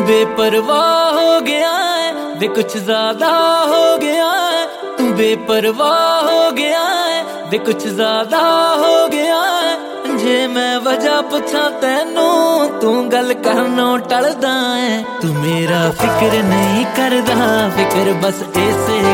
बेपरवाह हो गया है वे कुछ ज्यादा हो गया है। तू बेपरवाह हो गया है वे कुछ ज्यादा हो गया है। जे मैं वजह पुछा तैनू तू गल करनों टलदा है। तू मेरा फिक्र नहीं करदा फिक्र बस ऐसे